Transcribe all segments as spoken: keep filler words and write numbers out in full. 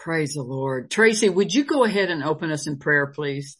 Praise the Lord. Tracy, would you go ahead and open us in prayer, please?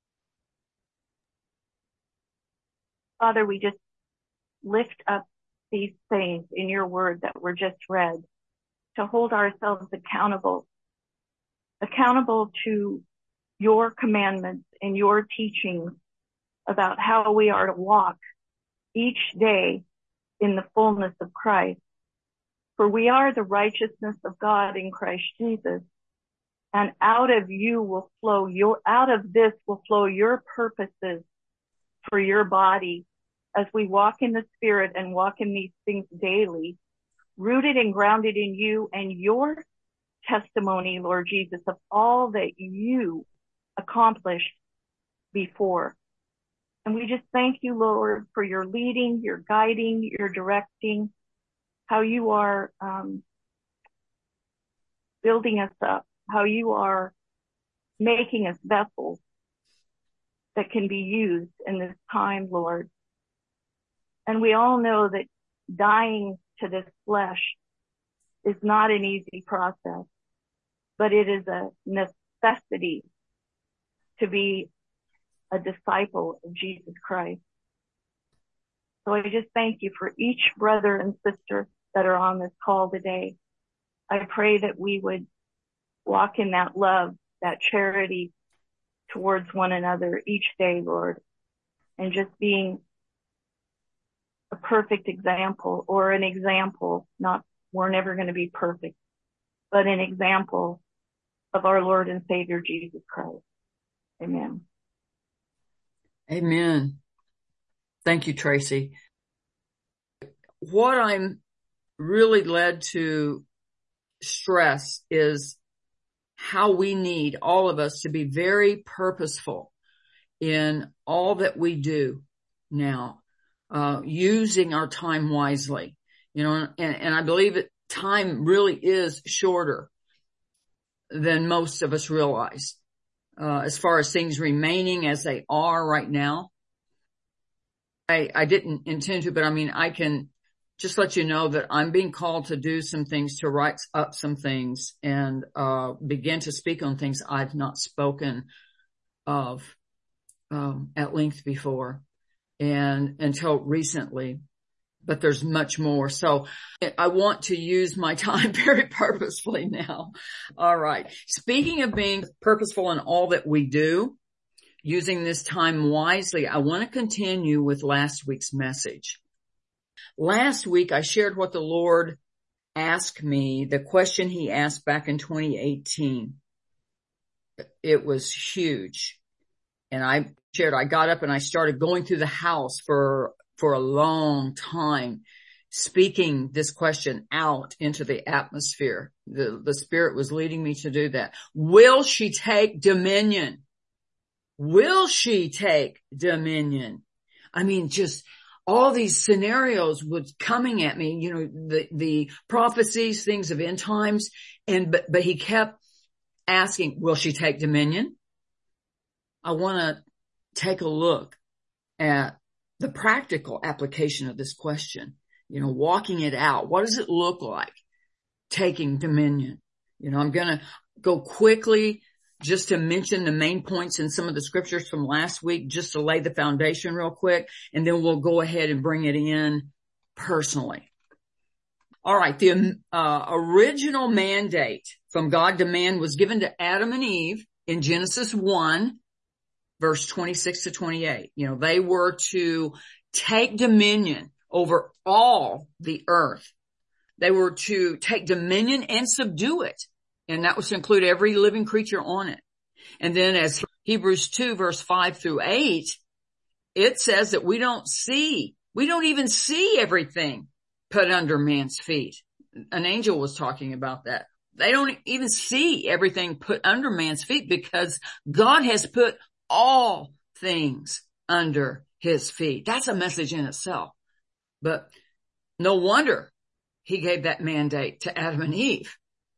Father, we just lift up these things in your word that were just read, to hold ourselves accountable, accountable to your commandments and your teachings about how we are to walk each day in the fullness of Christ. For we are the righteousness of God in Christ Jesus. And out of you will flow your, out of this will flow your purposes for your body as we walk in the Spirit and walk in these things daily, rooted and grounded in you and your testimony, Lord Jesus, of all that you accomplished before. And we just thank you, Lord, for your leading, your guiding, your directing, how you are um, building us up, how you are making us vessels that can be used in this time, Lord. And we all know that dying to this flesh is not an easy process, but it is a necessity to be a disciple of Jesus Christ. So I just thank you for each brother and sister that are on this call today. I pray that we would walk in that love, that charity towards one another each day, Lord, and just being a perfect example, or an example, not, we're never going to be perfect, but an example of our Lord and Savior Jesus Christ. Amen. Amen. Thank you, Tracy. What I'm really led to stress is how we need, all of us, to be very purposeful in all that we do now, uh, using our time wisely, you know, and, and I believe that time really is shorter than most of us realize, uh, as far as things remaining as they are right now. I, I didn't intend to, but I mean, I can just let you know that I'm being called to do some things, to write up some things, and uh begin to speak on things I've not spoken of um at length before, and until recently. But there's much more. So I want to use my time very purposefully now. All right. Speaking of being purposeful in all that we do, using this time wisely, I want to continue with last week's message. Last week, I shared what the Lord asked me, the question he asked back in twenty eighteen. It was huge. And I shared, I got up and I started going through the house for, for a long time, speaking this question out into the atmosphere. The, the Spirit was leading me to do that. Will she take dominion? Will she take dominion? I mean, just all these scenarios was coming at me, you know, the, the prophecies, things of end times. And, but, but he kept asking, will she take dominion? I want to take a look at the practical application of this question, you know, walking it out. What does it look like taking dominion? You know, I'm going to go quickly just to mention the main points in some of the scriptures from last week, just to lay the foundation real quick, and then we'll go ahead and bring it in personally. All right. The uh, original mandate from God to man was given to Adam and Eve in Genesis one, verse twenty-six to twenty-eight. You know, they were to take dominion over all the earth. They were to take dominion and subdue it. And that was to include every living creature on it. And then as Hebrews two, verse five through eight, it says that we don't see, we don't even see everything put under man's feet. An angel was talking about that. They don't even see everything put under man's feet because God has put all things under his feet. That's a message in itself. But no wonder he gave that mandate to Adam and Eve.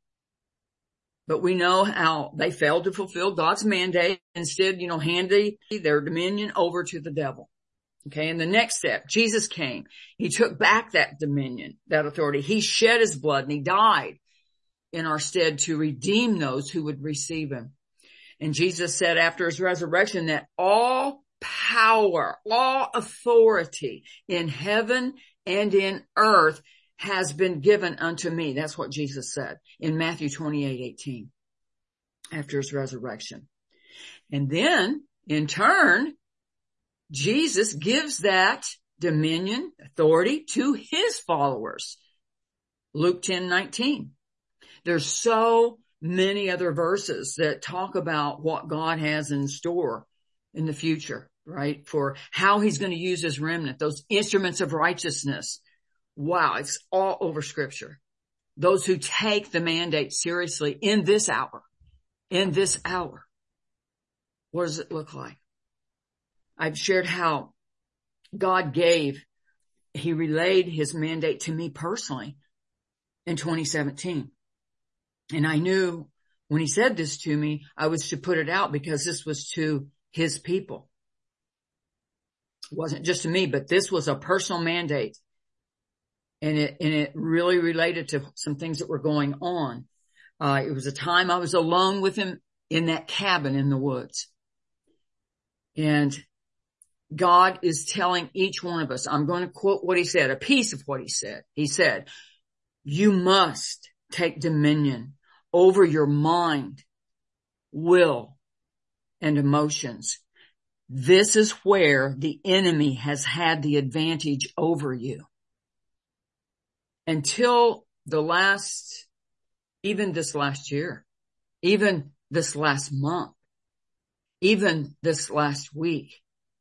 But we know how they failed to fulfill God's mandate. Instead, you know, handed their dominion over to the devil. Okay. And the next step, Jesus came. He took back that dominion, that authority. He shed his blood and he died in our stead to redeem those who would receive him. And Jesus said after his resurrection that all power, all authority in heaven and in earth has been given unto me. That's what Jesus said in Matthew twenty-eight eighteen after his resurrection. And then in turn, Jesus gives that dominion, authority to his followers. Luke ten nineteen. There's so many other verses that talk about what God has in store in the future, right? For how he's going to use his remnant, those instruments of righteousness. Wow, it's all over scripture. Those who take the mandate seriously in this hour, in this hour. What does it look like? I've shared how God gave, he relayed his mandate to me personally in twenty seventeen. And I knew when he said this to me, I was to put it out because this was to his people. It wasn't just to me, but this was a personal mandate. And it, and it really related to some things that were going on. Uh, it was a time I was alone with him in that cabin in the woods. And God is telling each one of us, I'm going to quote what he said, a piece of what he said. He said, you must take dominion over your mind, will, and emotions. This is where the enemy has had the advantage over you. Until the last, even this last year, even this last month, even this last week,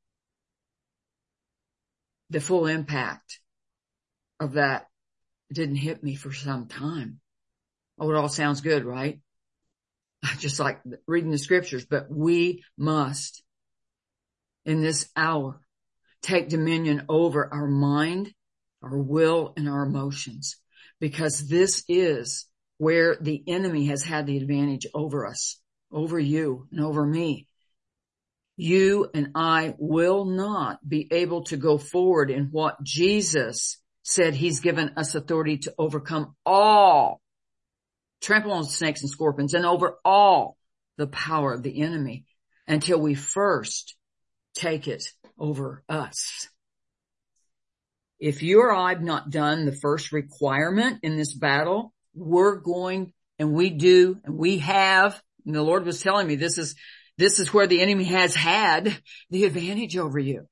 the full impact of that didn't hit me for some time. Oh, it all sounds good, right? Just like reading the scriptures, but we must in this hour take dominion over our mind, our will, and our emotions, because this is where the enemy has had the advantage over us, over you and over me. You and I will not be able to go forward in what Jesus said he's given us authority to overcome all, trample on snakes and scorpions, and over all the power of the enemy until we first take it over us. If you or I have not done the first requirement in this battle, we're going, and we do, and we have, and the Lord was telling me this is, this is where the enemy has had the advantage over you.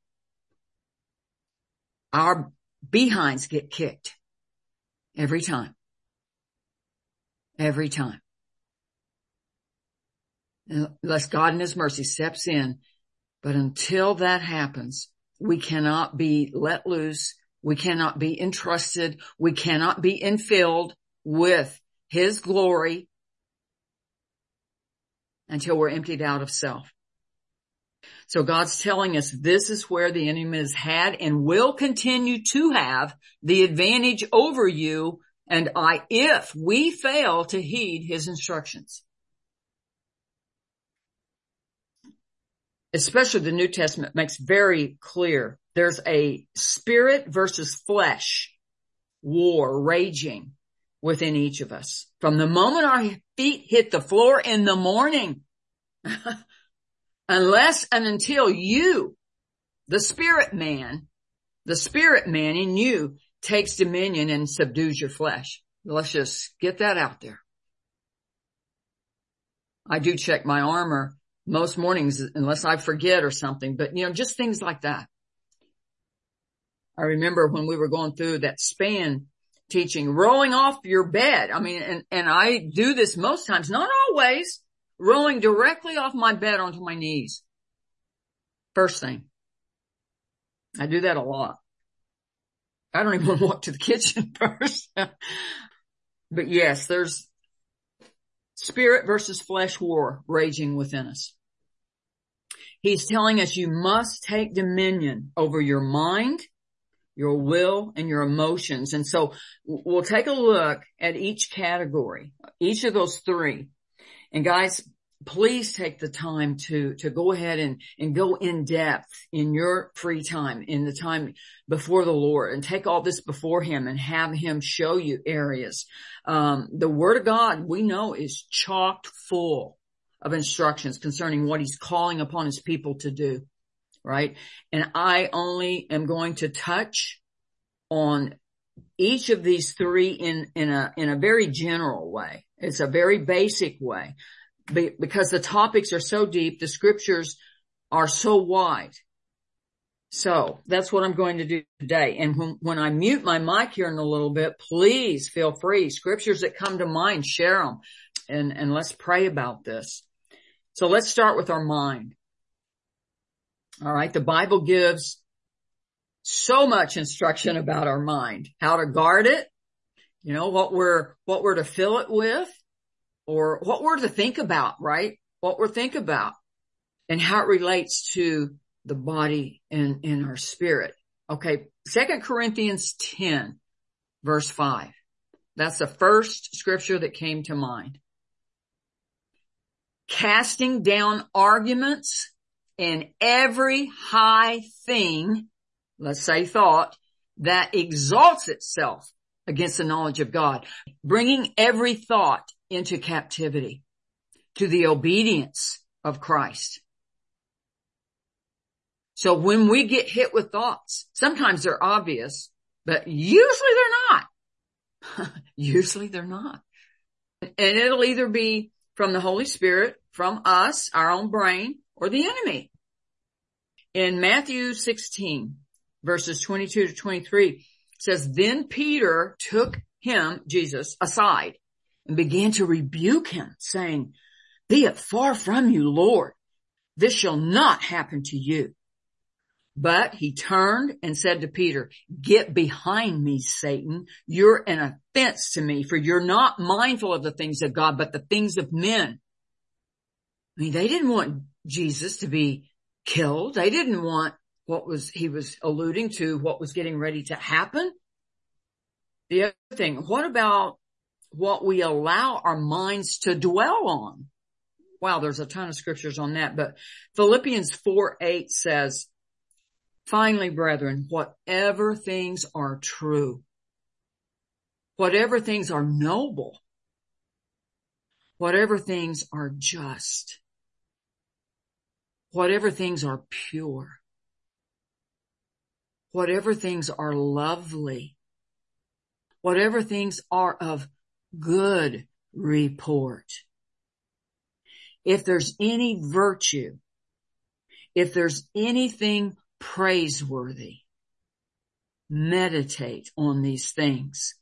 Our behinds get kicked every time. Every time. Unless God in his mercy steps in. But until that happens, we cannot be let loose. We cannot be entrusted. We cannot be infilled with his glory until we're emptied out of self. So God's telling us this is where the enemy has had and will continue to have the advantage over you and I, if we fail to heed his instructions. Especially the New Testament makes very clear there's a spirit versus flesh war raging within each of us. From the moment our feet hit the floor in the morning, unless and until you, the spirit man, the spirit man in you takes dominion and subdues your flesh. Let's just get that out there. I do check my armor most mornings unless I forget or something, but you know, just things like that. I remember when we were going through that span teaching, rolling off your bed. I mean, and, and I do this most times, not always, rolling directly off my bed onto my knees. First thing. I do that a lot. I don't even want to walk to the kitchen first. But yes, there's spirit versus flesh war raging within us. He's telling us you must take dominion over your mind, your will, and your emotions. And so we'll take a look at each category, each of those three. And guys, please take the time to, to go ahead and, and go in depth in your free time, in the time before the Lord, and take all this before him and have him show you areas. Um, the word of God, we know, is chock full of instructions concerning what he's calling upon his people to do, right? And I only am going to touch on each of these three in, in a, in a very general way. It's a very basic way. Because the topics are so deep, the scriptures are so wide. So that's what I'm going to do today. And when, when I mute my mic here in a little bit, please feel free. Scriptures that come to mind, share them. And, and let's pray about this. So let's start with our mind. All right. The Bible gives so much instruction about our mind, how to guard it, you know, what we're, what we're to fill it with. Or what we're to think about, right? What we're think about and how it relates to the body and, and our spirit. Okay. Second Corinthians ten verse five. That's the first scripture that came to mind. Casting down arguments and every high thing, let's say thought, that exalts itself against the knowledge of God, bringing every thought into captivity to the obedience of Christ. So when we get hit with thoughts, sometimes they're obvious, but usually they're not. Usually they're not. And it'll either be from the Holy Spirit, from us, our own brain, or the enemy. In Matthew sixteen, verses twenty-two to twenty-three, it says, Then Peter took him, Jesus, aside and began to rebuke him, saying, Be it far from you, Lord. This shall not happen to you. But he turned and said to Peter, Get behind me, Satan. You're an offense to me, for you're not mindful of the things of God, but the things of men. I mean, they didn't want Jesus to be killed. They didn't want what was, he was alluding to, what was getting ready to happen. The other thing, what about what we allow our minds to dwell on? Wow, there's a ton of scriptures on that, but Philippians four eight says, Finally, brethren, whatever things are true, whatever things are noble, whatever things are just, whatever things are pure, whatever things are lovely, whatever things are of good report. If there's any virtue, if there's anything praiseworthy, meditate on these things.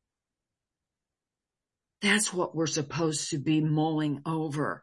That's what we're supposed to be mulling over,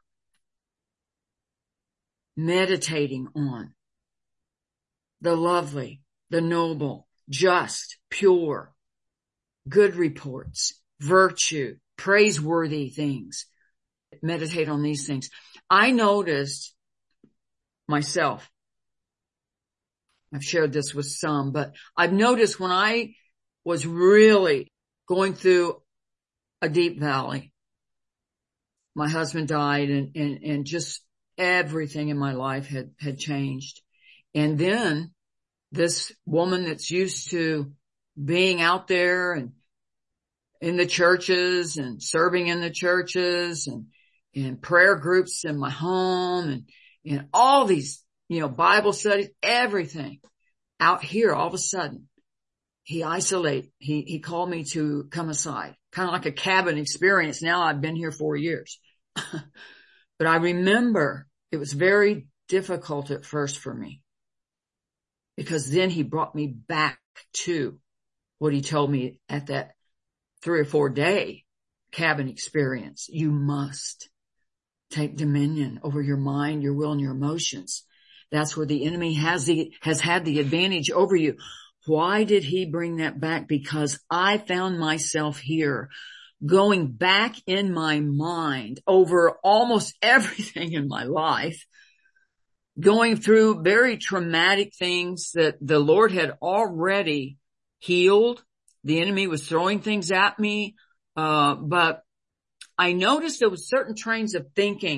meditating on. The lovely, the noble, just, pure, good reports, virtue, praiseworthy things. Meditate on these things. I noticed myself, I've shared this with some, but I've noticed when I was really going through a deep valley, my husband died and, and, and just everything in my life had, had changed. And then this woman that's used to being out there and in the churches and serving in the churches and in prayer groups in my home and, and all these, you know, Bible studies, everything out here, all of a sudden he isolate, he, he called me to come aside, kind of like a cabin experience. Now I've been here four years, but I remember it was very difficult at first for me because then he brought me back to what he told me at that three or four day cabin experience. You must take dominion over your mind, your will, and your emotions. That's where the enemy has the, has had the advantage over you. Why did he bring that back? Because I found myself here going back in my mind over almost everything in my life, going through very traumatic things that the Lord had already healed. The enemy was throwing things at me. Uh, but I noticed there was certain trains of thinking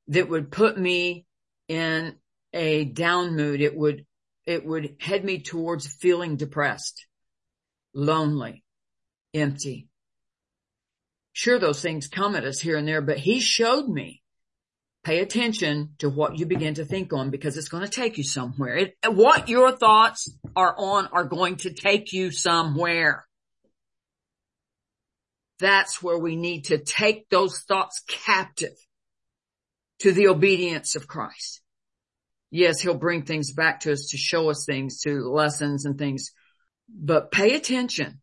that would put me in a down mood. It would, it would head me towards feeling depressed, lonely, empty. Sure, those things come at us here and there, but he showed me, pay attention to what you begin to think on, because it's going to take you somewhere. It, what your thoughts are on are going to take you somewhere. That's where we need to take those thoughts captive to the obedience of Christ. Yes, he'll bring things back to us to show us things, to lessons and things, but pay attention.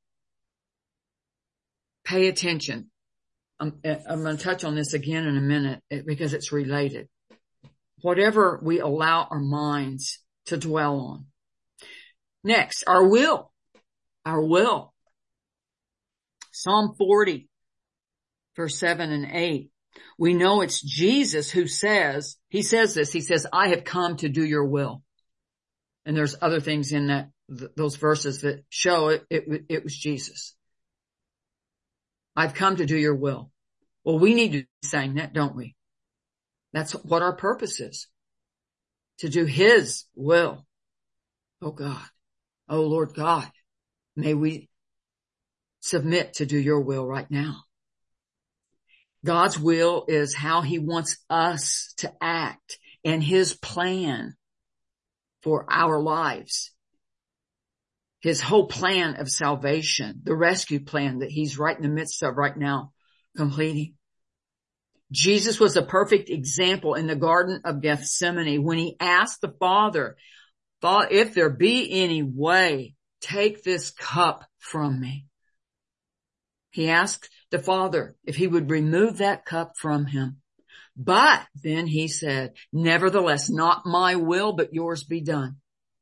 Pay attention. I'm, I'm going to touch on this again in a minute because it's related. Whatever we allow our minds to dwell on. Next, our will. Our will. Psalm forty, verse seven and eight. We know it's Jesus who says, he says this, he says, I have come to do your will. And there's other things in that, th- those verses that show it, it, it was Jesus. I've come to do your will. Well, we need to be saying that, don't we? That's what our purpose is. To do his will. Oh God. Oh Lord God. May we submit to do your will right now. God's will is how he wants us to act and his plan for our lives. His whole plan of salvation, the rescue plan that he's right in the midst of right now, completing. Jesus was a perfect example in the Garden of Gethsemane when he asked the Father, if there be any way, take this cup from me. He asked the Father if he would remove that cup from him. But then he said, nevertheless, not my will, but yours be done.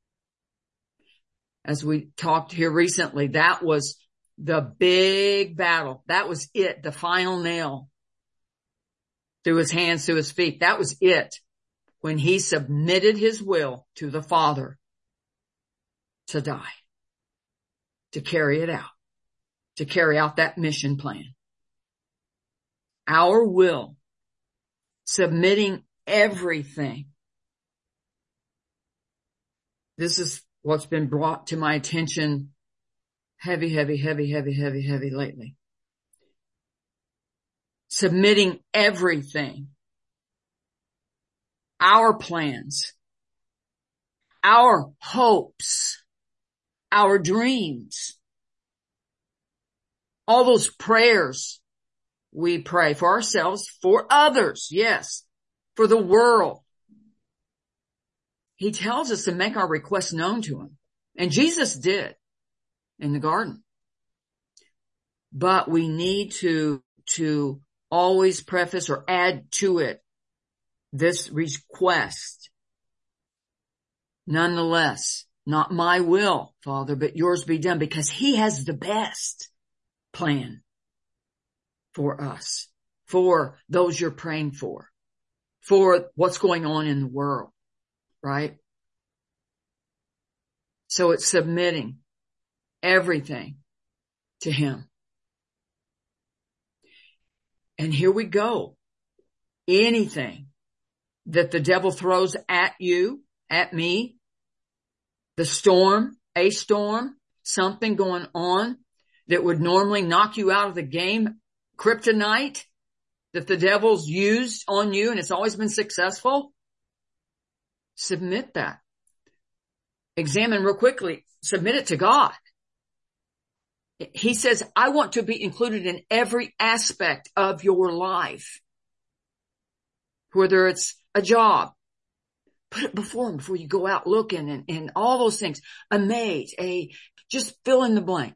As we talked here recently, that was the big battle. That was it, the final nail through his hands, through his feet. That was it when he submitted his will to the Father to die, to carry it out, to carry out that mission plan. Our will, submitting everything. This is what's been brought to my attention heavy, heavy, heavy, heavy, heavy, heavy lately. Submitting everything. Our plans, our hopes, our dreams, all those prayers we pray for ourselves, for others, yes, for the world. He tells us to make our requests known to him. And Jesus did in the garden. But we need to, to always preface or add to it this request. Nonetheless, not my will, Father, but yours be done, because he has the best plan for us, for those you're praying for, for what's going on in the world, right? So it's submitting everything to him. And here we go. Anything that the devil throws at you, at me, the storm, a storm, something going on that would normally knock you out of the game, kryptonite that the devil's used on you and it's always been successful, submit that. Examine real quickly, submit it to God. He says, I want to be included in every aspect of your life. Whether it's a job, put it before him before you go out looking and, and all those things. A mate, a, just fill in the blank.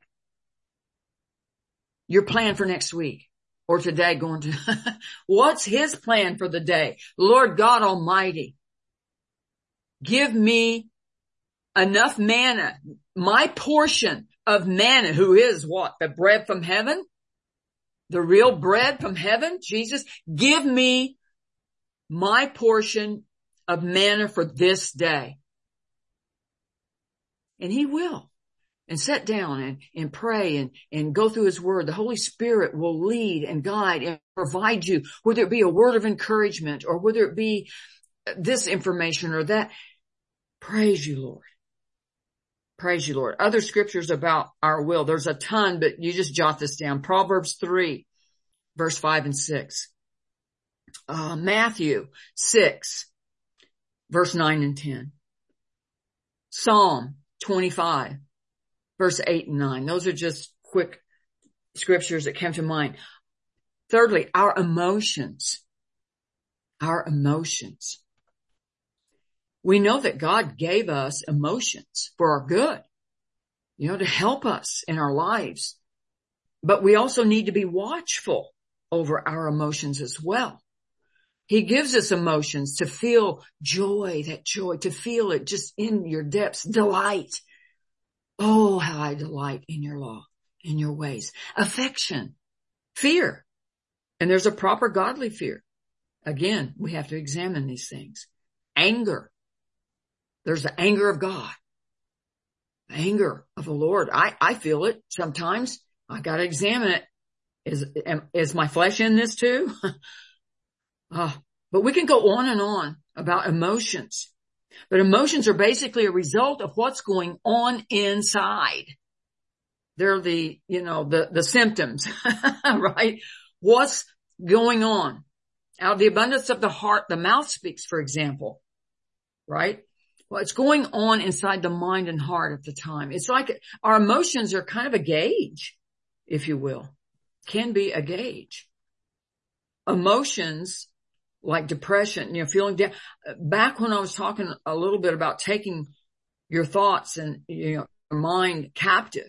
Your plan for next week or today going to, what's his plan for the day? Lord God Almighty, give me enough manna, my portion of manna, who is what? The bread from heaven? The real bread from heaven? Jesus, give me my portion of manna for this day. And he will. and sit down and, and pray and, and go through his word, the Holy Spirit will lead and guide and provide you, whether it be a word of encouragement or whether it be this information or that. Praise you, Lord. Praise you, Lord. Other scriptures about our will. There's a ton, but you just jot this down. Proverbs three, verse five and six. Uh, Matthew six, verse nine and ten. Psalm twenty-five, verse eight and nine. Those are just quick scriptures that came to mind. Thirdly, our emotions. Our emotions. We know that God gave us emotions for our good, you know, to help us in our lives. But we also need to be watchful over our emotions as well. He gives us emotions to feel joy, that joy, to feel it just in your depths, delight. Oh, how I delight in your law, in your ways. Affection, fear. And there's a proper godly fear. Again, we have to examine these things. Anger. There's the anger of God. Anger of the Lord. I, I feel it sometimes. I got to examine it. Is, am, is my flesh in this too? uh, but we can go on and on about emotions. But emotions are basically a result of what's going on inside. They're the, you know, the, the symptoms, right? What's going on? Out of the abundance of the heart, the mouth speaks, for example, right? What's going on inside the mind and heart at the time. It's like our emotions are kind of a gauge, if you will, can be a gauge. Emotions like depression, you know, feeling down. Back when I was talking a little bit about taking your thoughts and, you know, your mind captive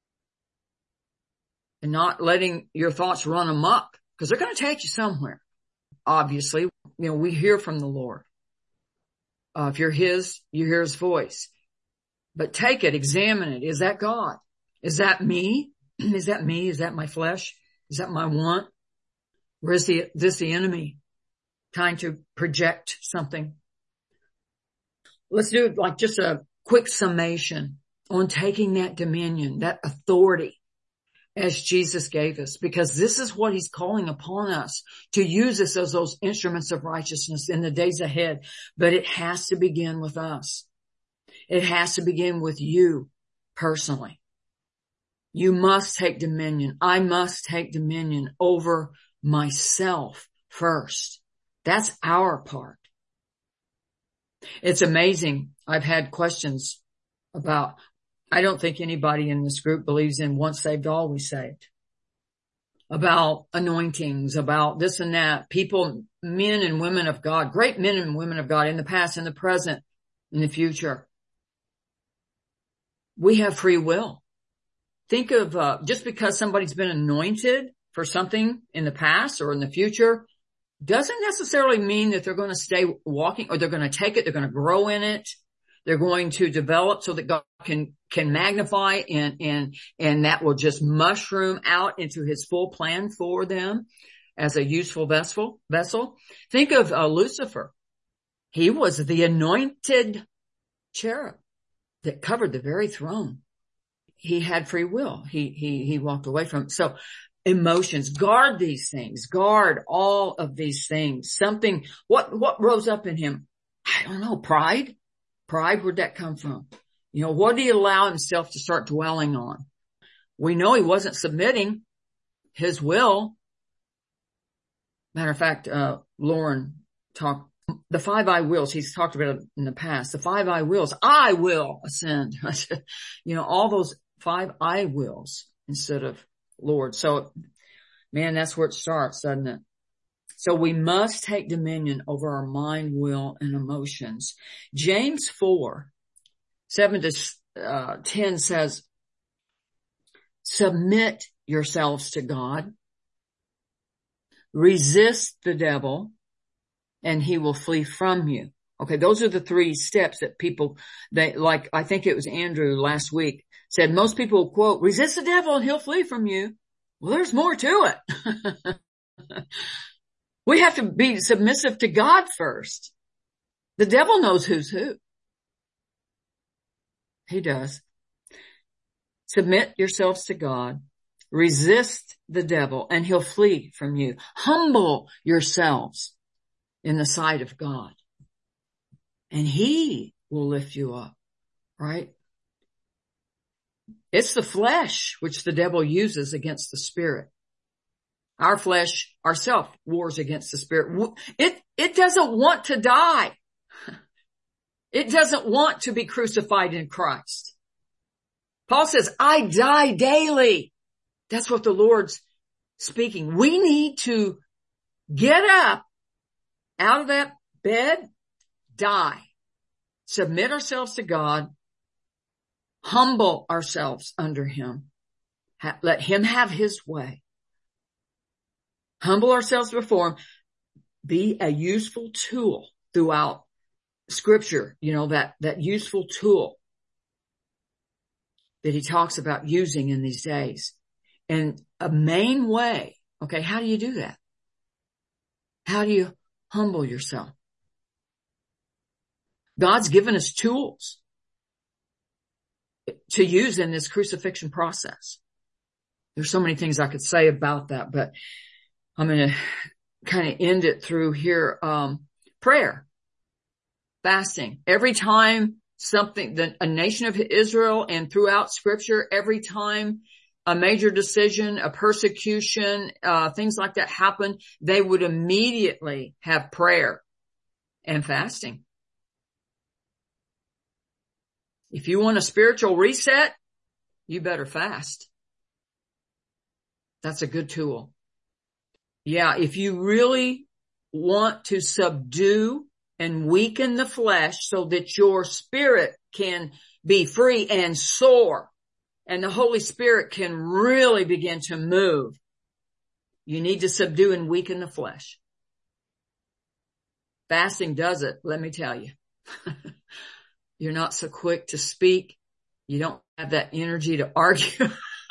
and not letting your thoughts run amok, because they're going to take you somewhere. Obviously, you know, we hear from the Lord. Uh, if you're his, you hear his voice. But take it, examine it. Is that God? Is that me? Is that me? Is that my flesh? Is that my want? Or is the, this the enemy trying to project something? Let's do like just a quick summation on taking that dominion, that authority as Jesus gave us, because this is what he's calling upon us, to use us as those instruments of righteousness in the days ahead. But it has to begin with us. It has to begin with you personally. You must take dominion. I must take dominion over myself first. That's our part. It's amazing. I've had questions about, I don't think anybody in this group believes in once saved, always saved. About anointings, about this and that. People, men and women of God, great men and women of God in the past, in the present, in the future. We have free will. Think of, uh, just because somebody's been anointed for something in the past or in the future, doesn't necessarily mean that they're going to stay walking, or they're going to take it, they're going to grow in it. They're going to develop so that God can, can magnify and, and, and that will just mushroom out into his full plan for them as a useful vessel, vessel. Think of uh, Lucifer. He was the anointed cherub that covered the very throne. He had free will. He, he, he walked away from it. So emotions, guard these things, guard all of these things. Something, what, what rose up in him? I don't know, pride. Pride, where'd that come from? You know, what did he allow himself to start dwelling on? We know he wasn't submitting his will. Matter of fact, uh, Lauren talked, the five I wills, he's talked about it in the past, the five I wills, I will ascend. You know, all those five I wills instead of Lord. So, man, that's where it starts, doesn't it? So we must take dominion over our mind, will, and emotions. James four, seven to uh, ten says, submit yourselves to God, resist the devil, and he will flee from you. Okay, those are the three steps that people, they, like, I think it was Andrew last week, said most people, quote, resist the devil and he'll flee from you. Well, there's more to it. We have to be submissive to God first. The devil knows who's who. He does. Submit yourselves to God. Resist the devil and he'll flee from you. Humble yourselves in the sight of God and he will lift you up, right? It's the flesh which the devil uses against the spirit. Our flesh, ourself, wars against the spirit. It, it doesn't want to die. It doesn't want to be crucified in Christ. Paul says, I die daily. That's what the Lord's speaking. We need to get up out of that bed, die, submit ourselves to God, humble ourselves under him, ha- let him have his way, humble ourselves before him, be a useful tool throughout Scripture, you know, that, that useful tool that he talks about using in these days. And a main way, okay, how do you do that? How do you humble yourself? God's given us tools to use in this crucifixion process. There's so many things I could say about that, but I'm going to kind of end it through here. Um, prayer, fasting. Every time something, the, a nation of Israel and throughout Scripture, every time a major decision, a persecution, uh, things like that happened, they would immediately have prayer and fasting. If you want a spiritual reset, you better fast. That's a good tool. Yeah, if you really want to subdue and weaken the flesh so that your spirit can be free and soar, and the Holy Spirit can really begin to move, you need to subdue and weaken the flesh. Fasting does it, let me tell you. You're not so quick to speak. You don't have that energy to argue.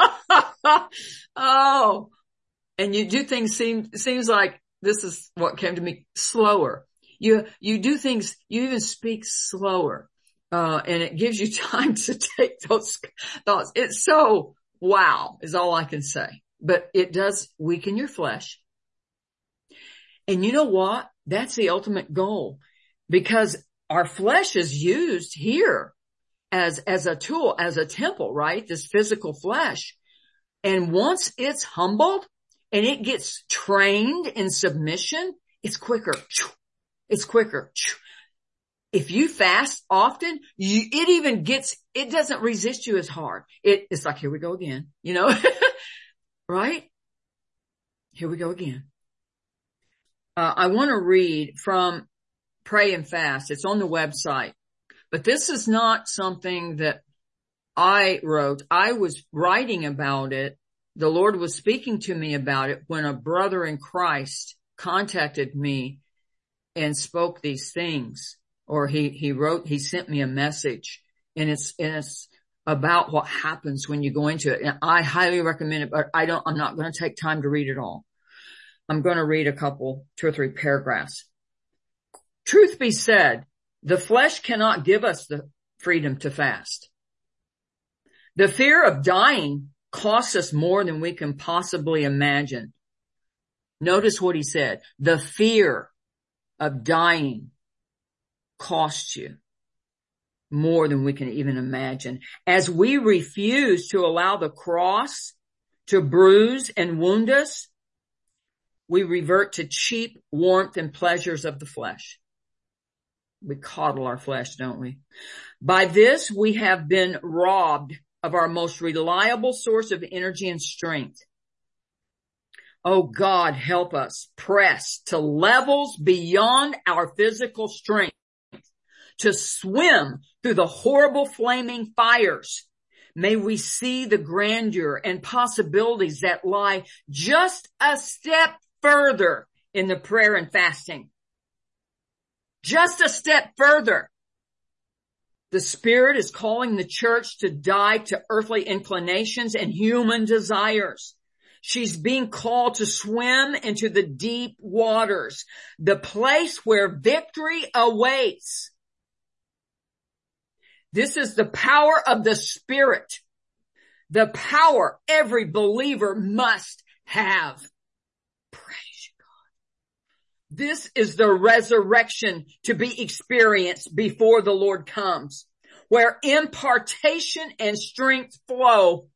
Oh, and you do things seem, seems like this is what came to me, slower. You, you do things, you even speak slower. Uh, and it gives you time to take those thoughts. It's so wow is all I can say, but it does weaken your flesh. And you know what? That's the ultimate goal, because our flesh is used here as, as a tool, as a temple, right? This physical flesh. And once it's humbled and it gets trained in submission, it's quicker. It's quicker. If you fast often, you, it even gets, it doesn't resist you as hard. It, it's like, here we go again, you know, right? Here we go again. Uh, I want to read from Pray and Fast. It's on the website, but this is not something that I wrote. I was writing about it. The Lord was speaking to me about it when a brother in Christ contacted me and spoke these things, or he, he wrote, he sent me a message, and it's, and it's about what happens when you go into it. And I highly recommend it, but I don't, I'm not going to take time to read it all. I'm going to read a couple, two or three paragraphs. Truth be said, the flesh cannot give us the freedom to fast. The fear of dying costs us more than we can possibly imagine. Notice what he said. The fear of dying costs you more than we can even imagine. As we refuse to allow the cross to bruise and wound us, we revert to cheap warmth and pleasures of the flesh. We coddle our flesh, don't we? By this, we have been robbed of our most reliable source of energy and strength. Oh God, help us press to levels beyond our physical strength, to swim through the horrible flaming fires. May we see the grandeur and possibilities that lie just a step further in the prayer and fasting. Just a step further. The Spirit is calling the church to die to earthly inclinations and human desires. She's being called to swim into the deep waters, the place where victory awaits. This is the power of the Spirit. the power every believer must have. Praise God. This is the resurrection to be experienced before the Lord comes, where impartation and strength flow.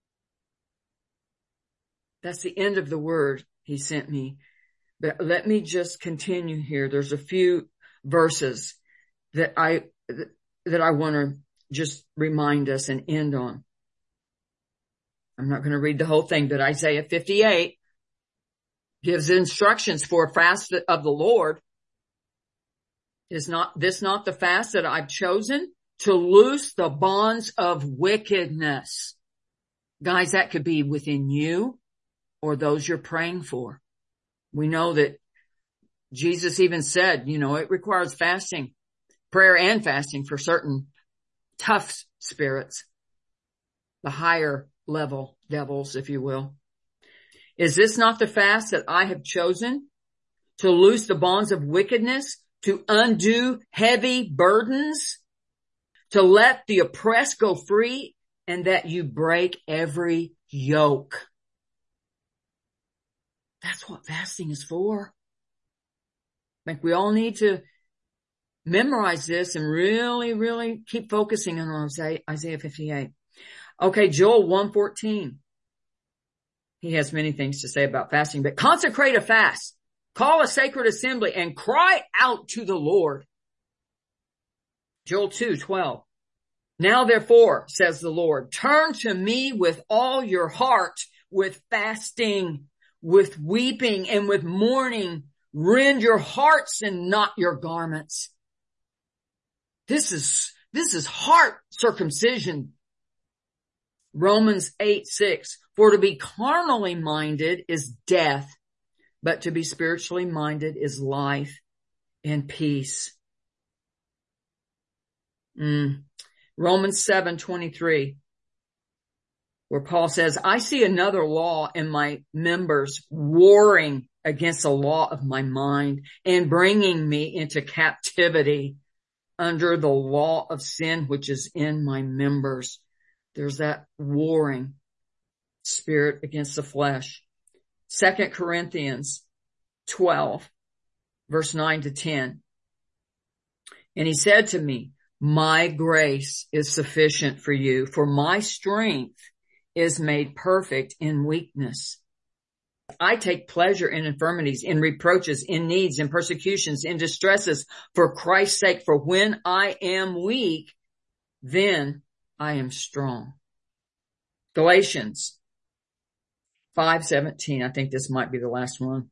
That's the end of the word he sent me. But let me just continue here. There's a few verses that I, that I want to just remind us and end on. I'm not going to read the whole thing, but Isaiah fifty-eight gives instructions for a fast of the Lord. Is not this not the fast that I've chosen? To loose the bonds of wickedness. Guys, that could be within you or those you're praying for. We know that Jesus even said, you know, it requires fasting, prayer and fasting for certain tough spirits, the higher level devils, if you will. Is this not the fast that I have chosen? To loose the bonds of wickedness, to undo heavy burdens, to let the oppressed go free, and that you break every yoke. That's what fasting is for. I think we all need to memorize this and really, really keep focusing on Isaiah fifty-eight. Okay, Joel one fourteen. He has many things to say about fasting, but consecrate a fast, call a sacred assembly, and cry out to the Lord. Joel two twelve. Now therefore, says the Lord, turn to me with all your heart, with fasting, with weeping, and with mourning. Rend your hearts and not your garments. This is, this is heart circumcision. Romans eight six. For to be carnally minded is death, but to be spiritually minded is life and peace. Mm. Romans seven twenty-three, where Paul says, I see another law in my members warring against the law of my mind and bringing me into captivity under the law of sin, which is in my members. There's that warring spirit against the flesh. Second Corinthians twelve, verse nine to ten. And he said to me, my grace is sufficient for you, for my strength is made perfect in weakness. I take pleasure in infirmities, in reproaches, in needs, in persecutions, in distresses for Christ's sake. For when I am weak, then I am strong. Galatians five seventeen. I think this might be the last one.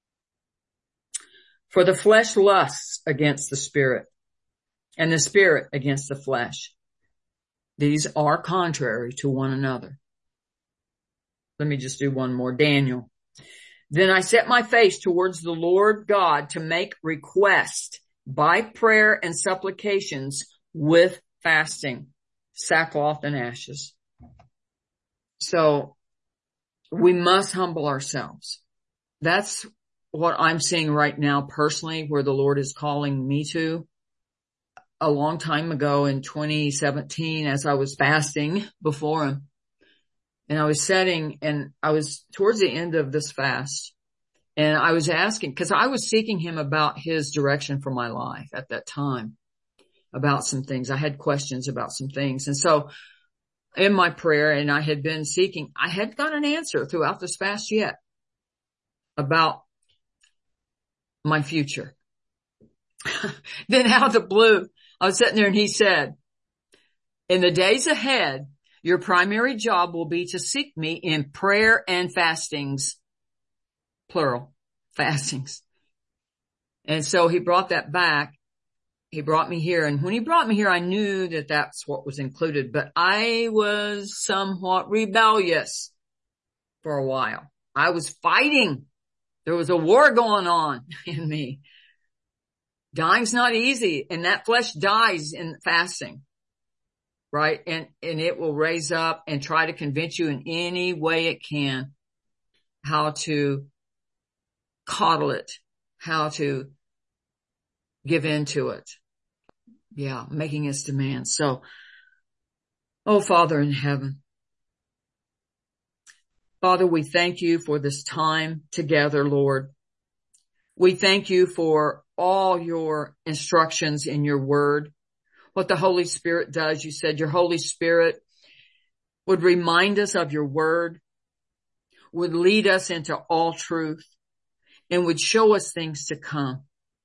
For the flesh lusts against the spirit, and the spirit against the flesh. These are contrary to one another. Let me just do one more. Daniel. Then I set my face towards the Lord God to make request by prayer and supplications with fasting, sackcloth and ashes. So we must humble ourselves. That's what I'm seeing right now personally, where the Lord is calling me to. A long time ago in twenty seventeen, as I was fasting before him, and I was setting, and I was towards the end of this fast, and I was asking, because I was seeking him about his direction for my life at that time, about some things. I had questions about some things. And so in my prayer, and I had been seeking, I hadn't got an answer throughout this fast yet about my future. Then out of the blue, I was sitting there and he said, in the days ahead, your primary job will be to seek me in prayer and fastings, plural, fastings. And so he brought that back. He brought me here. And when he brought me here, I knew that that's what was included, but I was somewhat rebellious for a while. I was fighting. There was a war going on in me. Dying's not easy, and that flesh dies in fasting, right? And, and it will raise up and try to convince you in any way it can how to coddle it, how to give in to it. Yeah, making its demands. So, oh, Father in heaven, Father, we thank you for this time together, Lord. We thank you for all your instructions in your word. What the Holy Spirit does, you said your Holy Spirit would remind us of your word, would lead us into all truth, and would show us things to come.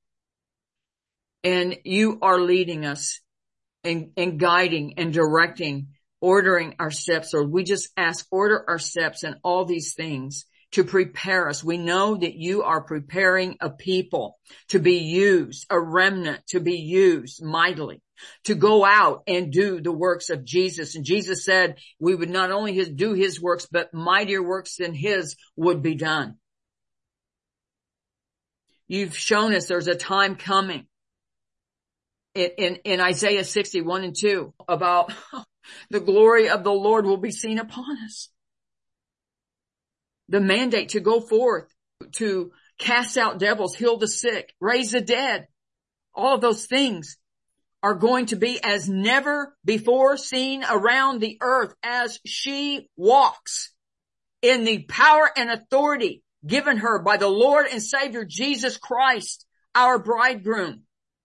And you are leading us and, and guiding and directing, ordering our steps, Lord. We just ask, order our steps and all these things to prepare us. We know that you are preparing a people to be used, a remnant to be used mightily, to go out and do the works of Jesus. And Jesus said we would not only his, do his works, but mightier works than his would be done. You've shown us there's a time coming in, in, in Isaiah sixty-one and two about the glory of the Lord will be seen upon us. The mandate to go forth, to cast out devils, heal the sick, raise the dead. All of those things are going to be as never before seen around the earth as she walks in the power and authority given her by the Lord and Savior Jesus Christ, our bridegroom.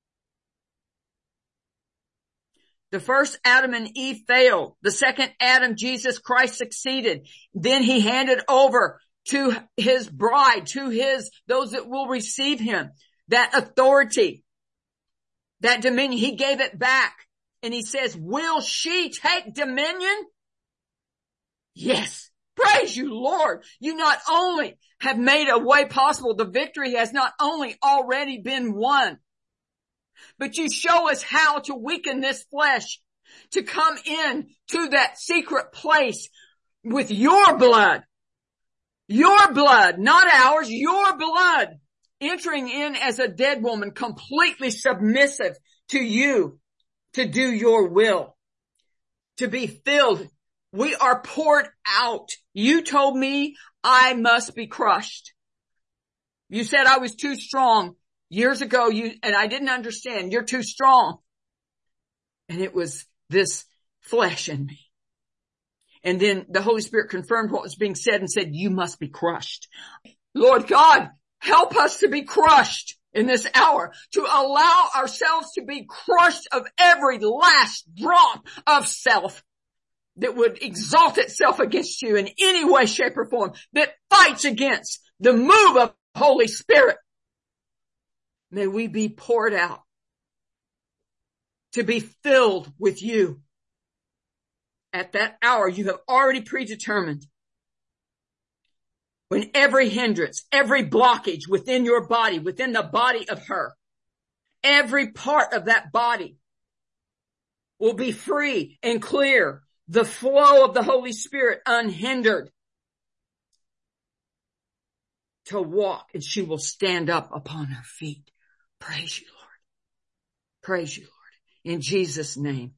The first Adam and Eve failed. The second Adam, Jesus Christ, succeeded. Then he handed over to his bride, to his, those that will receive him, that authority, that dominion. He gave it back. And he says, will she take dominion? Yes. Praise you, Lord. You not only have made a way possible. The victory has not only already been won, but you show us how to weaken this flesh, to come in to that secret place with your blood, your blood, not ours, your blood, entering in as a dead woman, completely submissive to you, to do your will, to be filled. We are poured out. You told me I must be crushed. You said I was too strong. Years ago, you, and I didn't understand, you're too strong. And it was this flesh in me. And then the Holy Spirit confirmed what was being said and said, you must be crushed. Lord God, help us to be crushed in this hour, to allow ourselves to be crushed of every last drop of self that would exalt itself against you in any way, shape, or form, that fights against the move of the Holy Spirit. May we be poured out to be filled with you. At that hour you have already predetermined, when every hindrance, every blockage within your body, within the body of her, every part of that body will be free and clear, the flow of the Holy Spirit unhindered, to walk, and she will stand up upon her feet. Praise you, Lord. Praise you, Lord. In Jesus' name.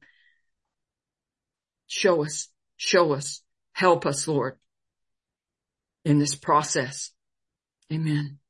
Show us, show us, help us, Lord, in this process. Amen.